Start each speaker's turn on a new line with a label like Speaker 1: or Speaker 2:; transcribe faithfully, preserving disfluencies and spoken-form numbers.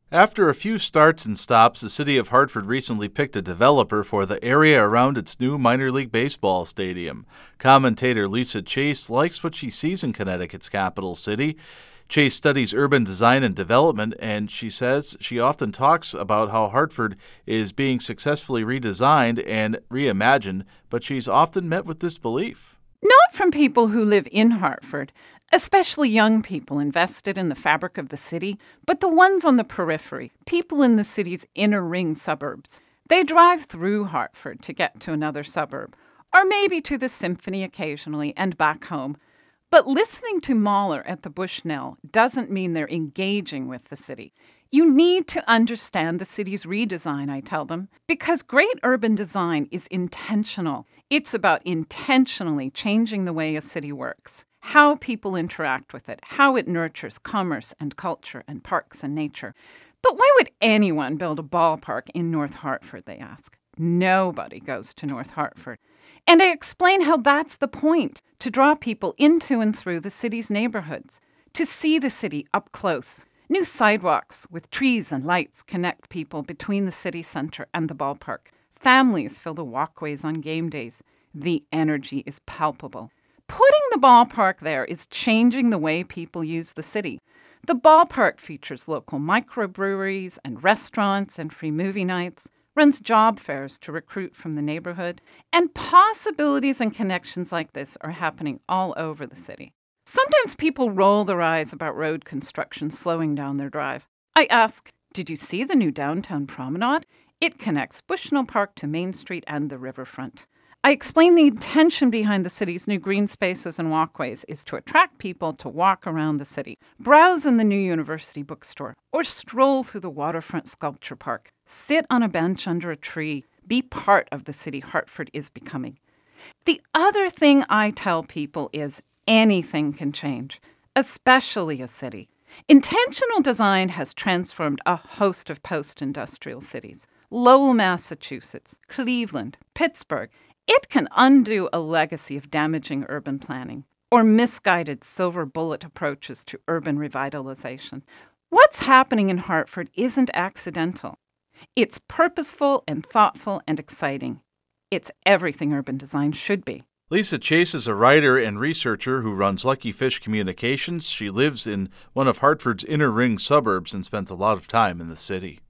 Speaker 1: After a few starts and stops, the city of Hartford recently picked a developer for the area around its new minor league baseball stadium. Commentator Lisa Chase likes what she sees in Connecticut's capital city. Chase studies urban design and development, and she says she often talks about how Hartford is being successfully redesigned and reimagined, but she's often met with disbelief.
Speaker 2: Not from people who live in Hartford, especially young people invested in the fabric of the city, but the ones on the periphery, people in the city's inner ring suburbs. They drive through Hartford to get to another suburb, or maybe to the symphony occasionally and back home. But listening to Mahler at the Bushnell doesn't mean they're engaging with the city. You need to understand the city's redesign, I tell them, because great urban design is intentional. It's about intentionally changing the way a city works, how people interact with it, how it nurtures commerce and culture and parks and nature. But why would anyone build a ballpark in North Hartford, they ask. Nobody goes to North Hartford. And I explain how that's the point, to draw people into and through the city's neighborhoods, to see the city up close. New sidewalks with trees and lights connect people between the city center and the ballpark. Families fill the walkways on game days. The energy is palpable. Putting the ballpark there is changing the way people use the city. The ballpark features local microbreweries and restaurants and free movie nights, runs job fairs to recruit from the neighborhood, and possibilities and connections like this are happening all over the city. Sometimes people roll their eyes about road construction slowing down their drive. I ask, did you see the new downtown promenade? It connects Bushnell Park to Main Street and the riverfront. I explain the intention behind the city's new green spaces and walkways is to attract people to walk around the city, browse in the new university bookstore, or stroll through the waterfront sculpture park, sit on a bench under a tree, be part of the city Hartford is becoming. The other thing I tell people is anything can change, especially a city. Intentional design has transformed a host of post-industrial cities. Lowell, Massachusetts, Cleveland, Pittsburgh. It can undo a legacy of damaging urban planning or misguided silver bullet approaches to urban revitalization. What's happening in Hartford isn't accidental. It's purposeful and thoughtful and exciting. It's everything urban design should be.
Speaker 1: Lisa Chase is a writer and researcher who runs Lucky Fish Communications. She lives in one of Hartford's inner ring suburbs and spends a lot of time in the city.